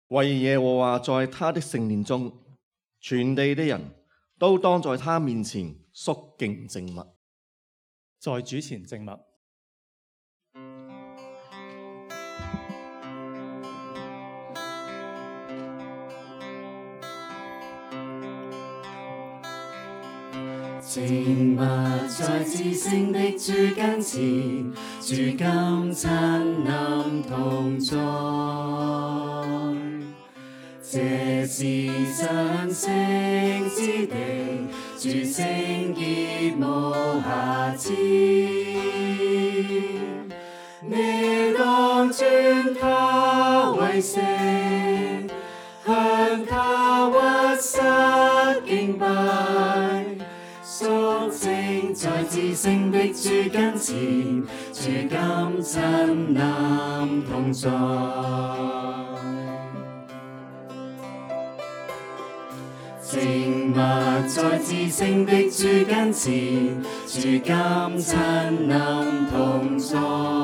為耶和華在他的聖殿中，全地的人都當在他面前肅敬靜默。 在主前靜默。 靜默在至聖的主跟前，主今親臨同在。這是真聖之地，主聖潔無瑕疵。你當尊他為聖，向他屈膝敬拜。肅靜在至聖的主跟前，主今親臨同在。靜默在至聖的主跟前，主今親臨同在。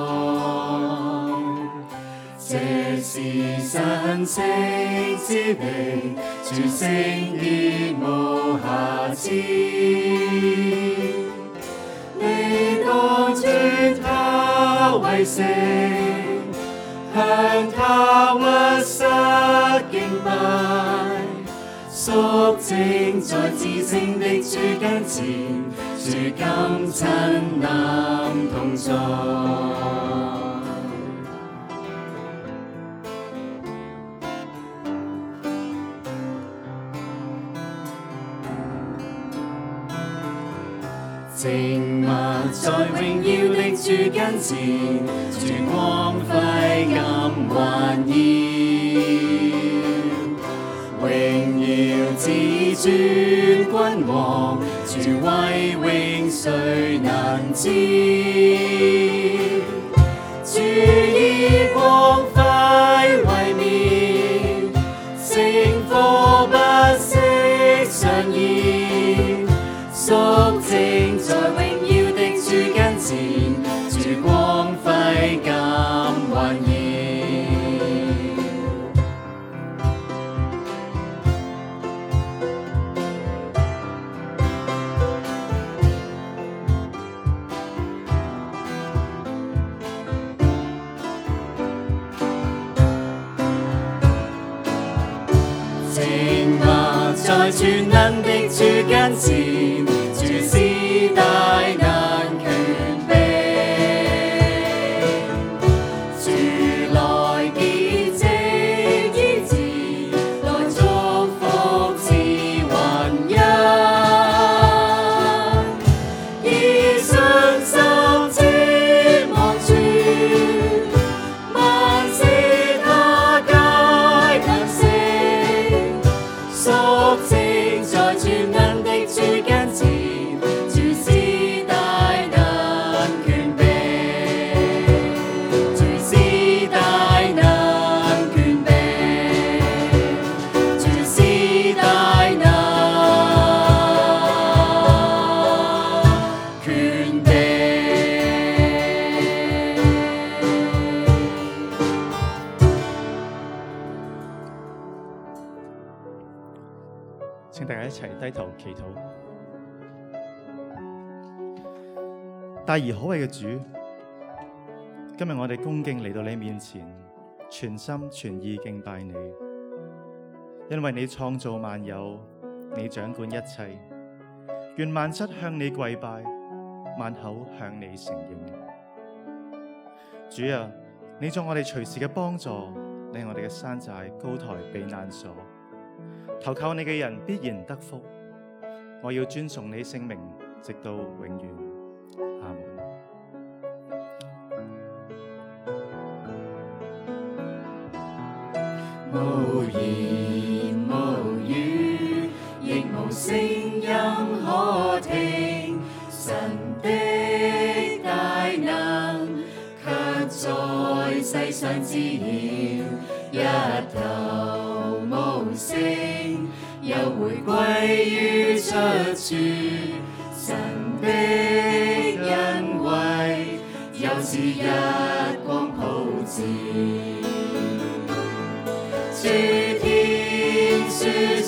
這是神聖之地，主聖潔無瑕疵。你當尊他為聖，向他屈膝敬拜。肅靜在至聖的主跟前，主今親臨同在。靜默在榮耀的主跟前，主光輝感環繞。榮耀至尊君王，主威榮誰能知？主以光輝為面，聖火不息上燃。肅靜在榮耀的主跟前，主光輝感環繞。靜默在全能的主跟前，主是大能權柄。主來潔淨醫治，來祝福賜雲恩。以信心瞻望主，萬事他皆能成。肅靜在全能的主跟前，主是大能權柄。主是大能權柄。主是大能權柄。 請大家一齊低頭祈禱。大而可畏嘅主，今日我哋恭敬嚟到你面前，全心全意敬拜你，因為你創造萬有，你掌管一切。願萬膝向你跪拜，萬口向你承認。主啊，你作我哋隨時嘅幫助，令我哋嘅山寨高台避難所。投靠你嘅人必然得福。我要尊崇你聖名，直到永遠。阿門。 無言無語，亦無聲音可聽。神的大能，卻在世上滋擾，一頭無聲，又回歸於出處。神的恩惠，又似日光普照。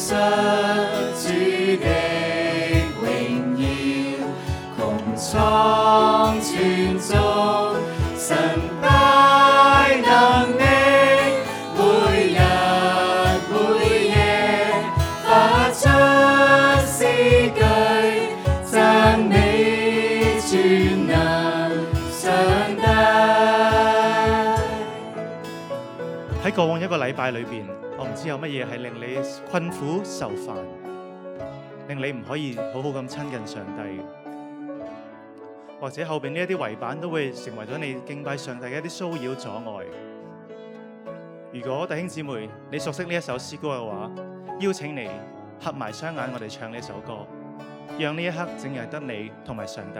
述主的榮耀，穹蒼全中神大能力，每日每夜發出詩句，讚美全能上帝。 喺過往一個禮拜裏邊，我唔知有乜嘢係令你困苦受煩，令你唔可以好好咁親近上帝，或者後邊呢一啲圍板都會成為咗你敬拜上帝嘅一啲騷擾阻礙。如果弟兄姊妹你熟悉呢一首詩歌嘅話，邀請你合埋雙眼，我哋唱呢首歌，讓呢一刻淨係得你同埋上帝。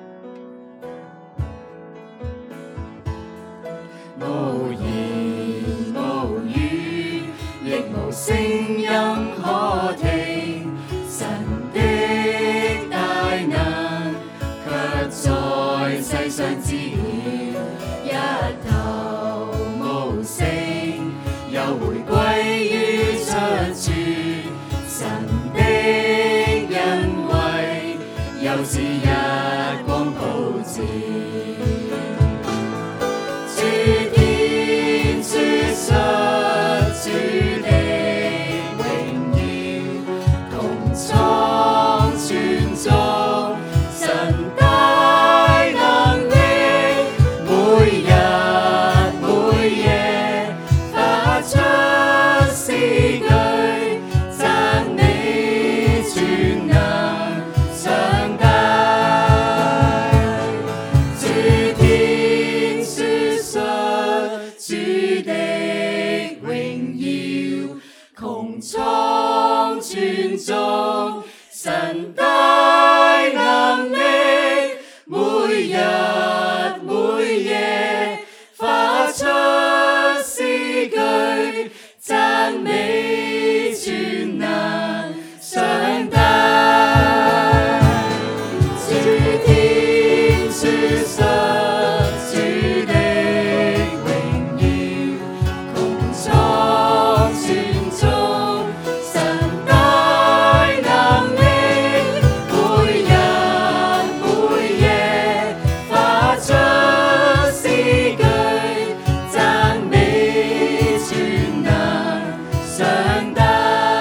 無言無語，亦無聲音可聽，神的大能卻在世上知曉，一頭無聲，又回歸於出處，神的恩惠又似日光普照。主的榮耀，穹蒼全中神大能力，每日每夜發出詩句，讚美全能上帝。諸天書述主的穹蒼全中神大能力，每日每夜發出詩句，讚美全能上帝。諸天書述主的榮耀，穹蒼全中神大能力，每日每夜發出詩句，讚美全能上帝。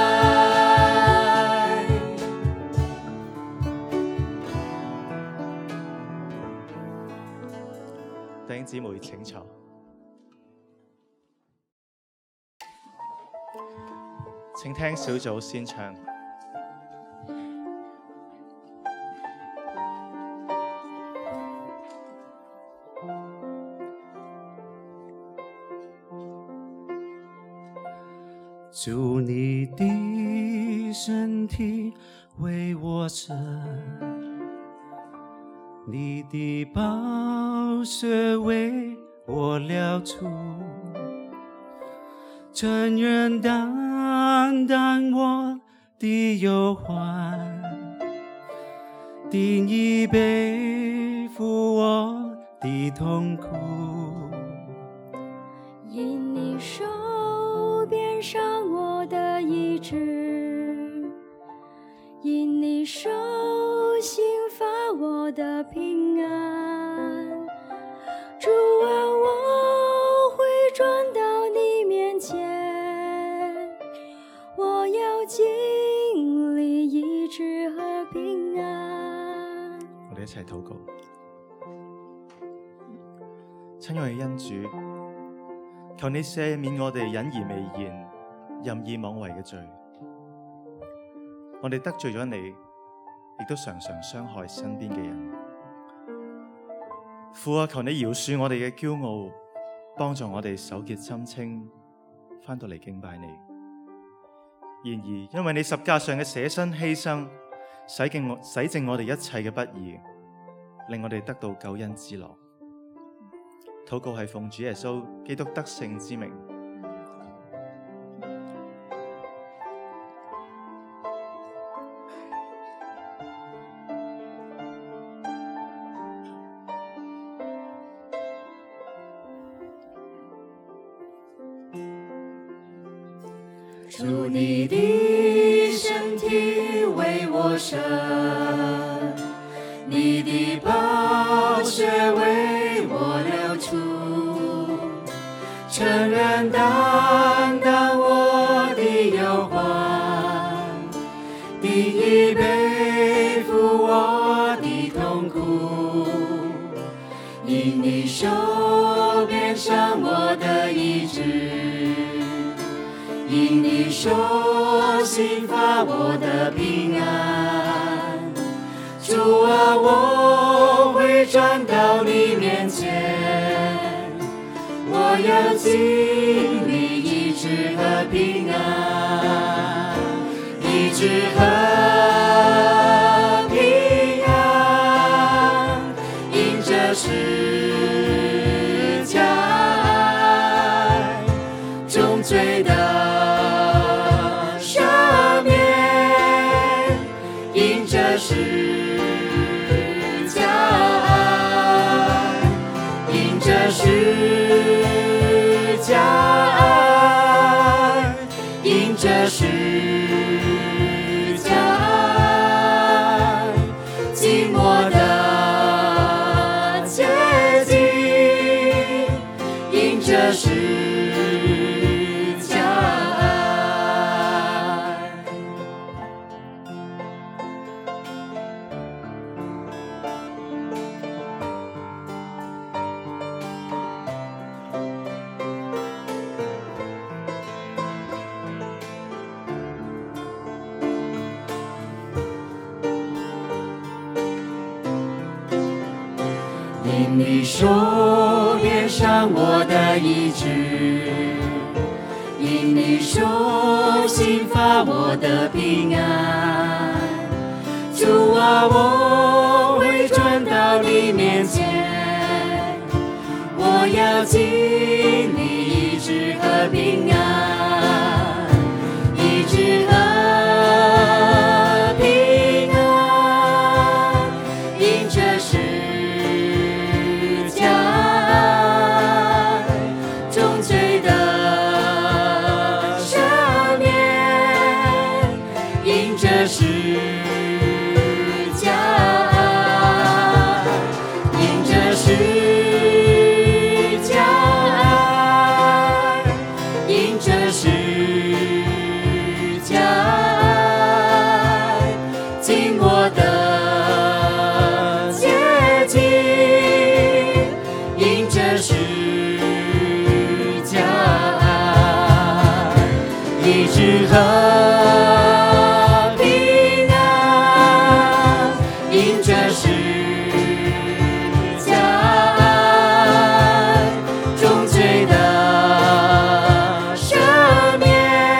弟兄姊妹請坐。請聽小組先唱。 主你的身體為我捨，你的寶血為我流出，真人擔當我的憂患，定義背負我的痛苦， 因你手鞭傷我的意志，因你手刑罰我的平安，主啊，我會轉到你面前，我要經歷醫治和平安。 我哋一齊禱告。親愛嘅恩主，求你赦免我哋隱而未言、任意妄為嘅罪。我哋得罪咗你，亦都常常傷害身邊嘅人。父啊，求你饒恕我哋嘅驕傲，幫助我哋手潔心清，返到嚟敬拜你。然而，因為你十架上嘅捨身犧牲，洗淨我哋一切嘅不義，令我哋得到救恩之樂。禱告係奉主耶穌基督得勝之名。 主你的身体为我舍，你的宝血为我流出，承认担当我的忧患，定义背负我的痛苦，因你手变上我的医治，因你手心发我的平安。主啊，我会转到你面前，我要经历医治和平安，医治和平安，因着十架爱重罪的赦免，因着十架爱，因着十架爱，因着十架爱，紧握的接近，因着十架爱。因你手变上我的医治，因你手心发我的平安。主啊，我会转到你面前，我要经历医治和平安，医治和平安，因着十架爱重罪的赦免，因着十架爱，因着十架爱，因着十架爱，紧握的接近，因着十架爱，医治和平安，因着十架爱重罪的赦免，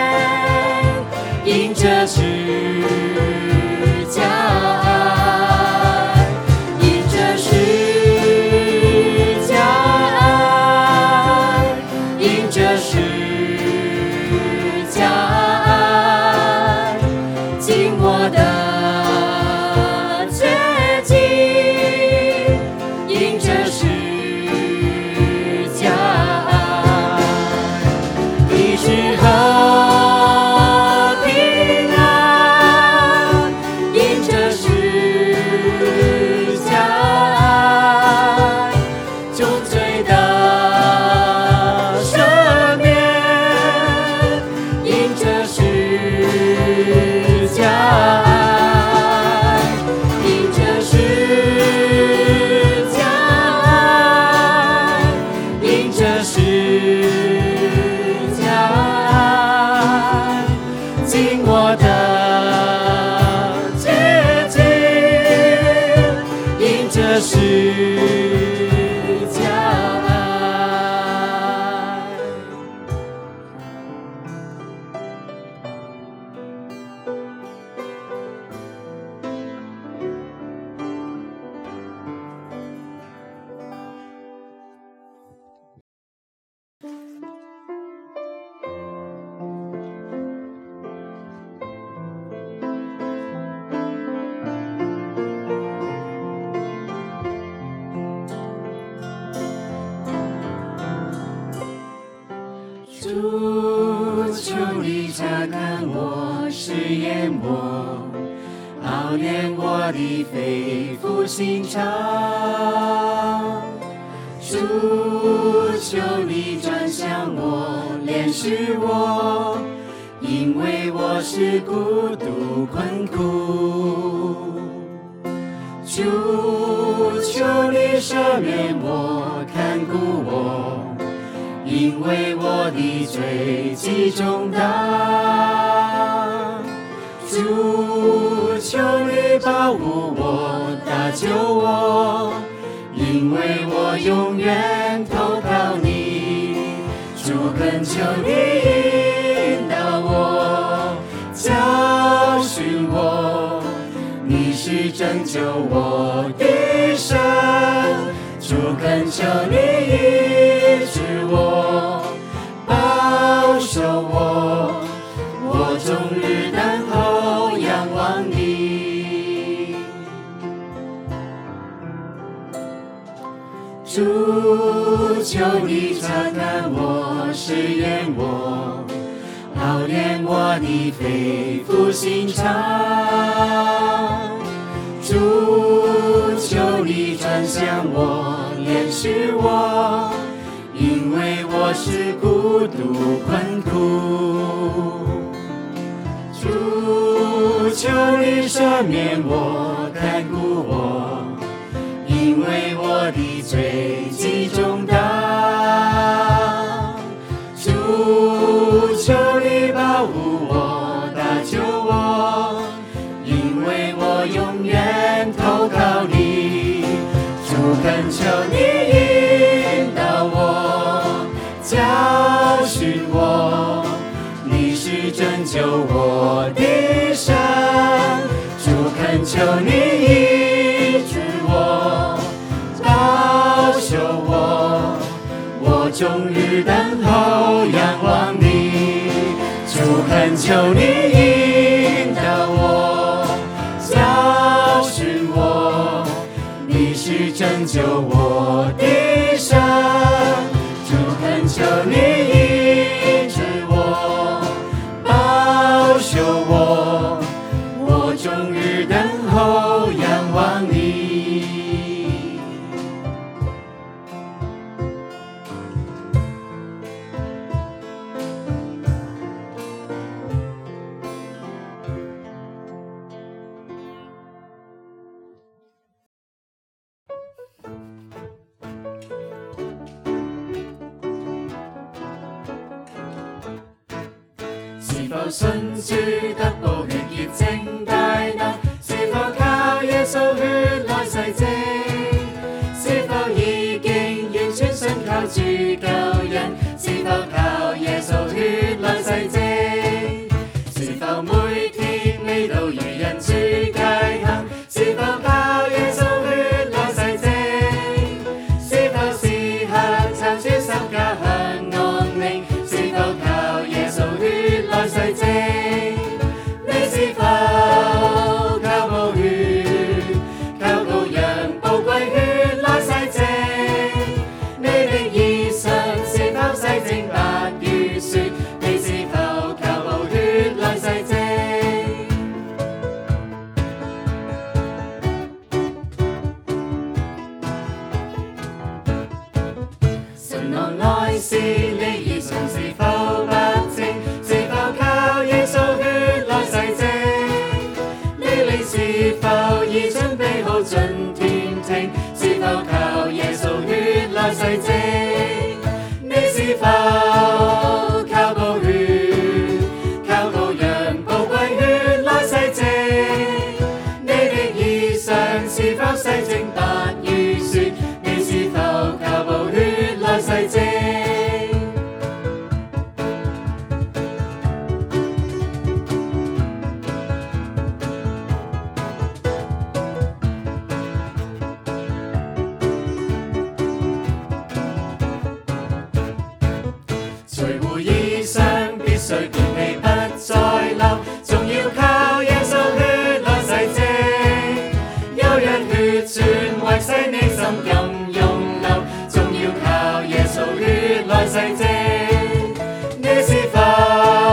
因着十架爱，因着十架爱，因着十架爱，紧握的接近，因着十架爱，医治和平安，因着十架爱重罪的赦免，因着十架爱，因着十架爱，因着十架爱，紧握的接近，因着十架爱。主求你察看我，试验我，熬炼我的肺腑心肠。主，求你转向我，怜恤我，因为我是孤独困苦。主，求你赦免我，看顾我，因为我的罪极重大。主，求你保护我，搭救我，因为我永远投靠你。主，恳求你引导我，教训我，你是拯救我的神。主，恳求你医治我，保守我，我终日等候仰望你。主，求你察看我，试验我，熬炼我的肺腑心肠。主，求你转向我，怜恤我，因为我是孤独困苦。主，求你赦免我，看顾我，因为我的罪极重大。主，求你保护我，搭救我，因为我永远投靠你。主，恳求你引导我，教训我，你是拯救我的神。主，恳求你医治我，保守我，我终日等候仰望你。主，恳求你引导我，教训我，你是拯救我的神。主，恳求你医治我，保守我，我终日等候仰望你。是否信主得寶血潔淨大能？是否靠耶穌血來洗淨？是否已經完全信靠主救恩？是否靠耶穌血來洗淨？是否每天你都如人主戒行？是否靠耶穌血來洗淨？是否時刻參主十架向安寧？是否靠耶穌血來洗淨？你是否靠寶血，靠羔羊寶貴血來洗淨？你的衣裳是否洗淨白如雪？你是否靠寶血來洗淨？神郎來時，你衣裳是否白淨？是否靠耶穌血來洗淨？你靈是否已準備好進天庭？是否靠耶穌血來洗淨？你是否靠寶血，靠羔羊寶貴血來洗淨？你的衣裳是否洗淨白如雪？你是否靠寶血來洗淨？除污衣裳必須潔皮不再流，仲要靠耶穌血來洗淨。有人血泉為洗你心甘湧流，仲要靠耶穌血來洗淨。你是否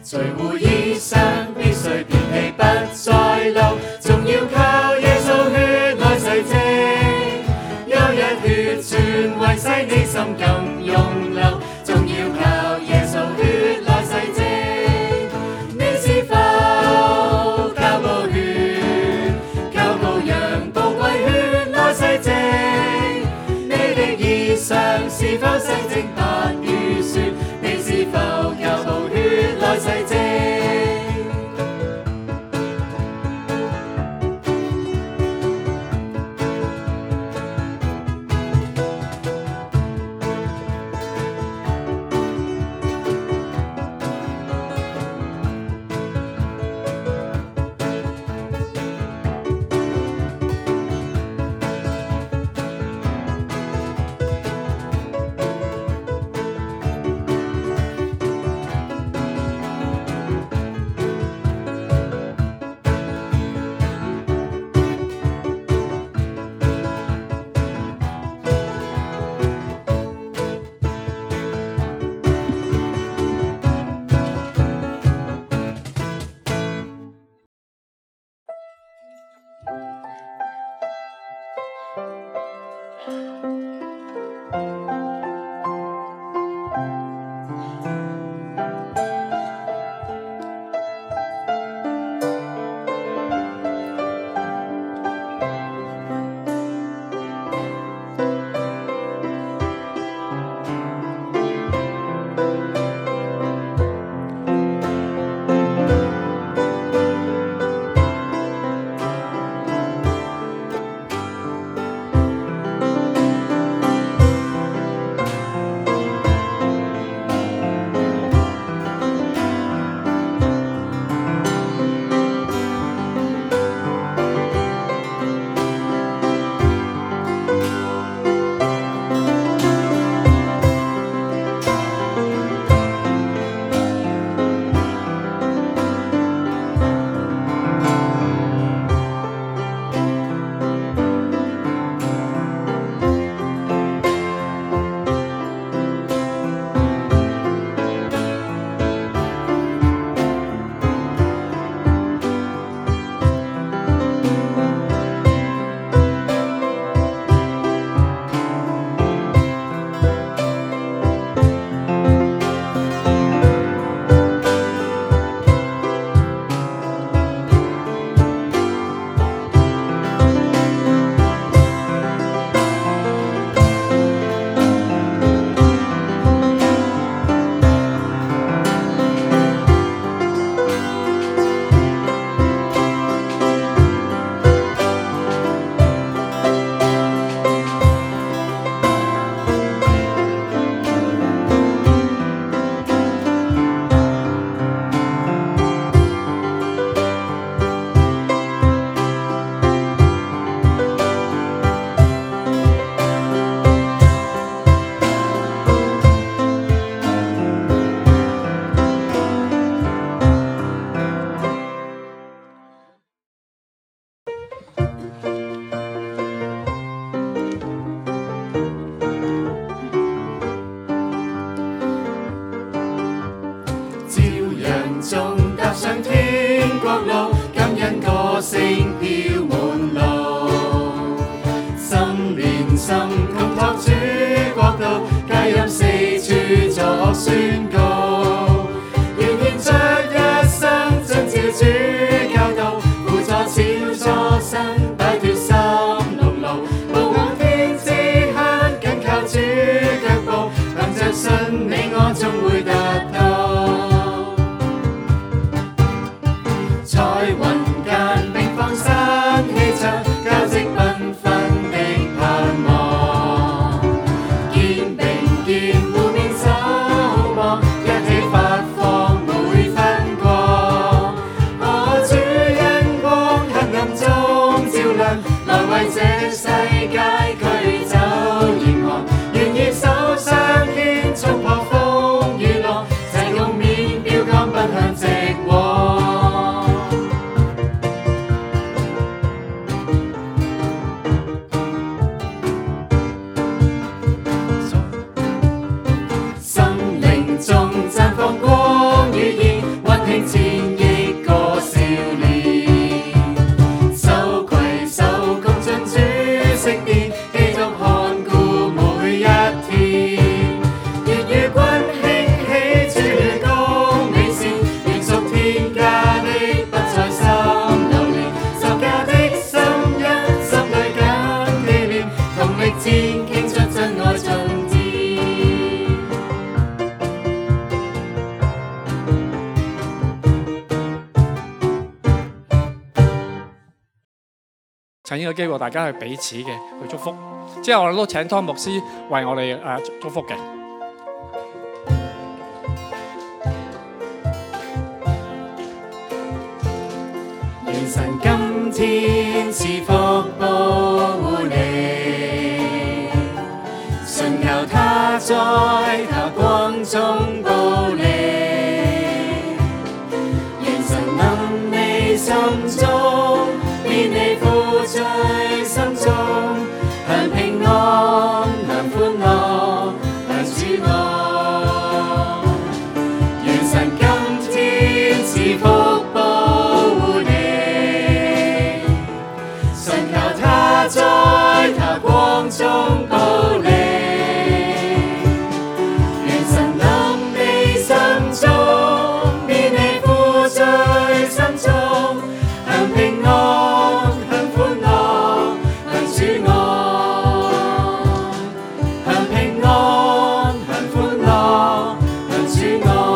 除污衣裳必須變氣不再流，仲要靠耶穌血來洗淨。有日血泉為洗你心更湧流，仲要靠耶穌血來洗淨。你是否靠寶血，靠羔羊寶貴血來洗淨？你的衣裳是否洗淨白如雪？你是否靠寶血來洗淨？歌聲飄滿路，心連心共托主國度，皆因四處作宣告，願獻着一生遵照主教導，輔助小初生擺脫心籠牢，步往天之鄉緊靠主腳步，憑着信你我終會達到。彩雲間並放新氣象，交織繽紛的盼望。肩並肩互勉守望，一起發放每分光。我主恩光黑暗中照亮，來為這世界驅走嚴寒。願意手相牽，衝破風與浪， 趁呢個機會，大家去彼此嘅去祝福。之後我哋都請湯牧師為我哋祝福嘅。 願神今天賜福保護你，信靠他在他光中保你。願神臨你心中，免你負罪心中，享平安，享歡樂，享主愛。願神今天賜福保護你，信靠他在他光中保你。願神臨你心中，免你負罪心中，享平安，享歡樂，享主愛。享平安，享歡樂，享主愛。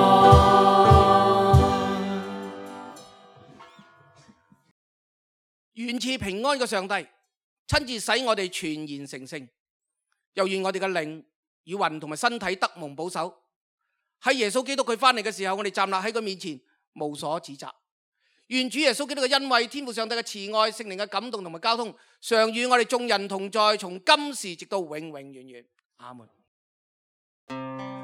願賜平安嘅上帝親自使我哋全然成聖，又願我哋嘅靈與魂同埋身體得蒙保守。喺耶穌基督佢翻嚟嘅時候，我哋站立喺佢面前，無所指責。願主耶穌基督嘅恩惠、天父上帝嘅慈愛、聖靈嘅感動同埋交通，常與我哋眾人同在，從今時直到永永遠遠。阿門。